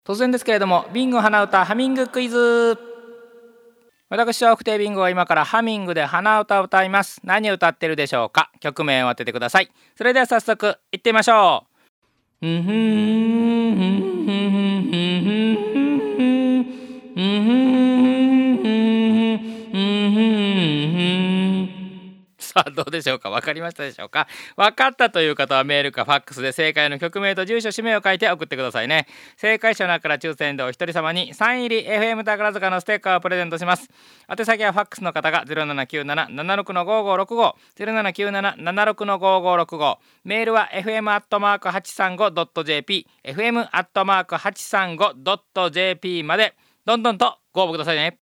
突然ですけれども、ビンゴ鼻歌ハミングクイズ。私は不定ビンゴは今からハミングで鼻歌を歌います。何を歌ってるでしょうか。曲名を当ててください。それでは早速いってみましょう。さあどうでしょうか。分かりましたでしょうか。分かったという方はメールかファックスで正解の曲名と住所氏名を書いて送ってくださいね。正解者の中から抽選でお一人様にサイン入り FM 宝塚のステッカーをプレゼントします。宛先はファックスの方が 0797-76-5565 0797-76-5565、メールは fm@835.jp fm@835.jp までどんどんとご応募くださいね。